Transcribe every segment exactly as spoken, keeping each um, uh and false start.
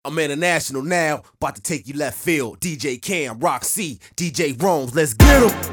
I'm international now, about to take you left field. D J Cam, Rock C, D J Rome's, let's get 'em.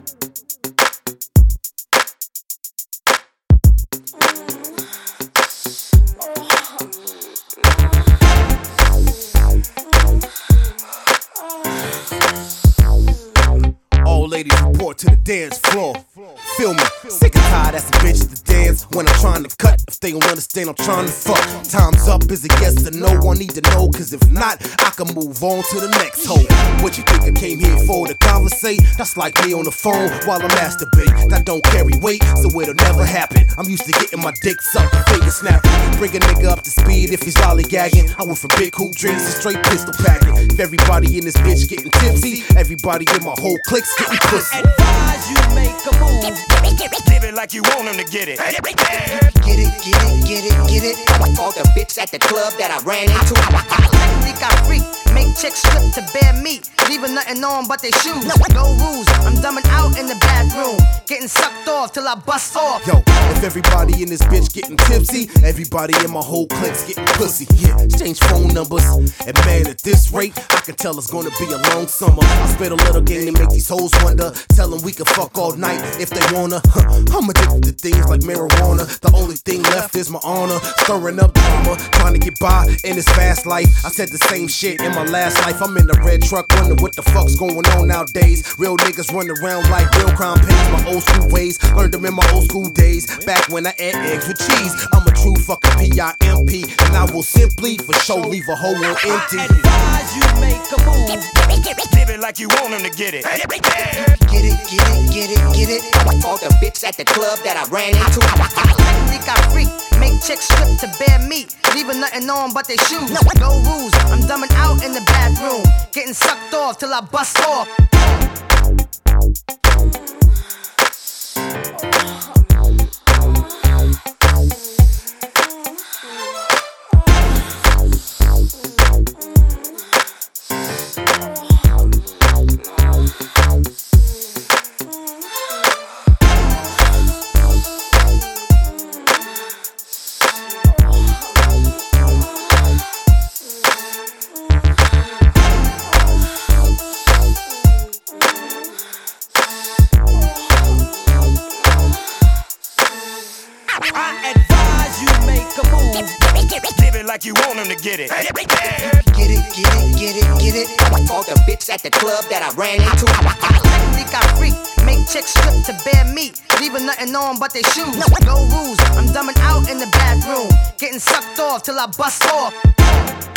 All ladies report to the dance floor. Feel me, sick and tired as a bitch to dance when I'm trying to cut. If they don't understand, I'm trying to fuck. Time's up, is it yes or no? I need to know, cause if not, I can move on to the next hole. What you think I came here for, to conversate? That's like me on the phone while I masturbate. That don't carry weight, so it'll never happen. I'm used to getting my dick sucked, finger snapping. Bring a nigga up to speed if he's lollygagging. I went from big hoop drinks to straight pistol packing. If everybody in this bitch getting tipsy, everybody in my whole clique's getting pussy. Advise you make a move. Live it like you want him to get it. Get it, get it, get it, get it. For the bitch at the club that I ran into. Think I freak, make chicks strip to bare meat, leaving nothing on but their shoes. No rules, I'm dumbing out in the bathroom, getting sucked off till I bust off. Yo, if everybody in this bitch getting tipsy, everybody in my whole clique's getting pussy. Yeah, exchange phone numbers, and man, at this rate, I can tell it's gonna be a long summer. I spit a little game to make these hoes wonder, tell them we can fuck all night if they wanna. I'm addicted to things like marijuana. The only thing left is my honor. Stirring up drama, trying to get by in this fast life. I said the same shit in my last life. I'm in the red truck, wondering what the fuck's going on nowadays. Real niggas run around like real crime pays. My old school ways, learned them in my old school days. Back when I ate eggs with cheese. I'm a true fucking P I M P, and I will simply for sure leave a hole on empty. Advise you make a move. Live it like you want him to get it. Get it, get it, get it, get it. For the bitch at the club that I ran into. Think I freak, make chicks strip to bare meat, leaving nothing on but their shoes. No rules, I'm dumbing out in the bathroom, getting sucked off till I bust off. Like you want him to get it. Get it, get it, get it, get it. For the bitch at the club that I ran into. Think I freak, make chicks strip to bare meat, leaving nothing on but their shoes. No rules, I'm dumbing out in the bathroom, getting sucked off till I bust off.